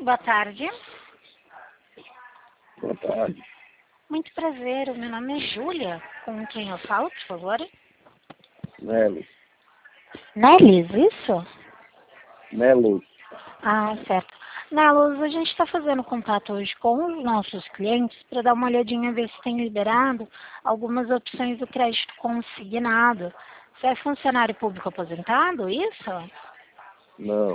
boa tarde. Boa tarde. Muito prazer, o meu nome é Júlia. Com quem eu falo, por favor? Nelos. Nelis, isso? Nelos. Ah, certo. Nelos, a gente está fazendo contato hoje com os nossos clientes para dar uma olhadinha, ver se tem liberado algumas opções do crédito consignado. Você é funcionário público aposentado, isso? Não.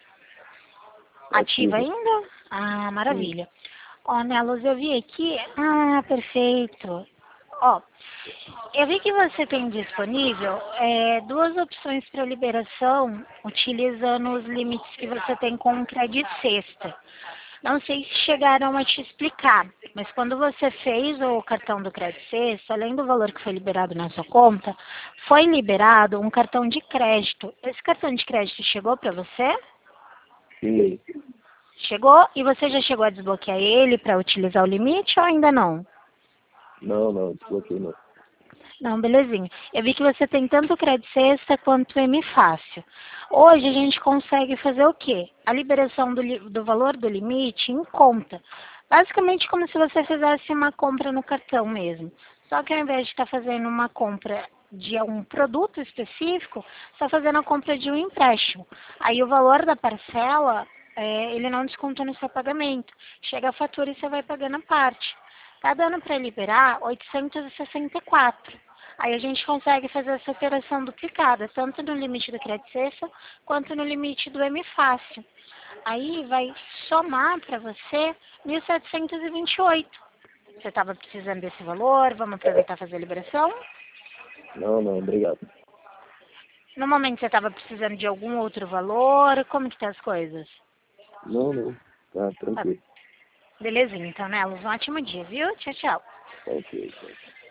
Ativo Ativo. ainda? Ah, Sim. maravilha. Ó, Nelos, eu vi aqui. Ah, perfeito. Ó, eu vi que você tem disponível duas opções para liberação, utilizando os limites que você tem com o Credit Sexta. Não sei se chegaram a te explicar, mas quando você fez o cartão do Credit Sexta, além do valor que foi liberado na sua conta, foi liberado um cartão de crédito. Esse cartão de crédito chegou para você? Sim. Chegou? E você já chegou a desbloquear ele para utilizar o limite ou ainda não? Não, desbloqueei não. Não, belezinha. Eu vi que você tem tanto o Credit Sexta quanto o M Fácil. Hoje a gente consegue fazer o quê? A liberação do valor do limite em conta. Basicamente como se você fizesse uma compra no cartão mesmo. Só que ao invés de estar fazendo uma compra de um produto específico, está fazendo a compra de um empréstimo. Aí o valor da parcela, ele não desconta no seu pagamento. Chega a fatura e você vai pagando a parte. Cada ano para liberar, 864. Aí a gente consegue fazer essa operação duplicada, tanto no limite do Credit Sexta, quanto no limite do M Fácil. Aí vai somar para você 1.728. Você estava precisando desse valor, vamos aproveitar e fazer a liberação? Não, obrigado. No momento você estava precisando de algum outro valor, como que tá as coisas? Não. Tá Tá, tranquilo. belezinha, então, né? Um ótimo dia, viu? Tchau, tchau. Ok.